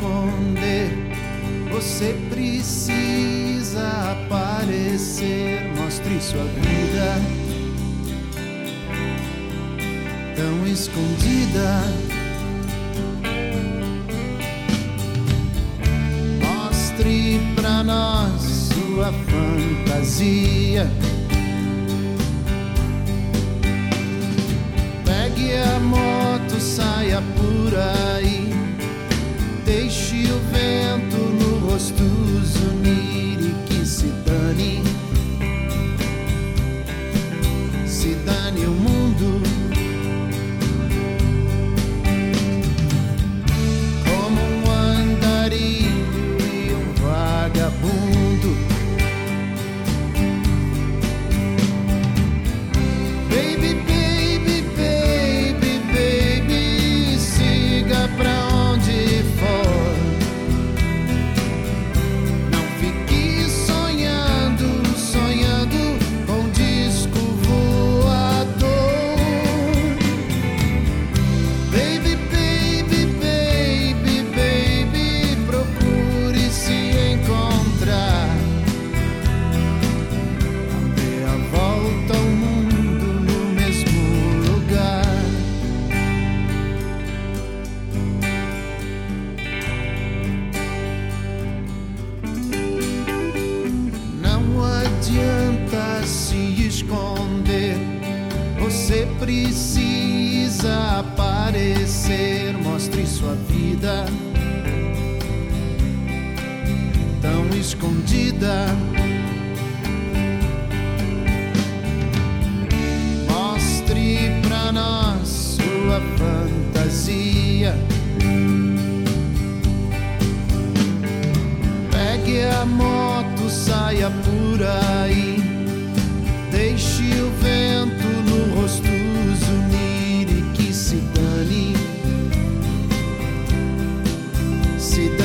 esconder. Você precisa aparecer. Mostre sua vida tão escondida. Mostre pra nós sua fantasia. Pegue a moto, saia por aí. Deixe o vento no rosto zunir e que se dane. Se dane o mundo. Como um andarilho e um vagabundo. Baby, baby, baby, baby, siga pra onde for. Não fique sonhando, sonhando com disco voador. Baby, baby, baby, baby, procure se encontrar. Não dê a volta ao mundo no mesmo lugar. Não adianta se esconder. Você precisa aparecer. Mostre sua vida tão escondida. Mostre pra nós sua fantasia. Pegue a moto, saia por aí. Deixe o vento no rosto zunir e que se dane. Se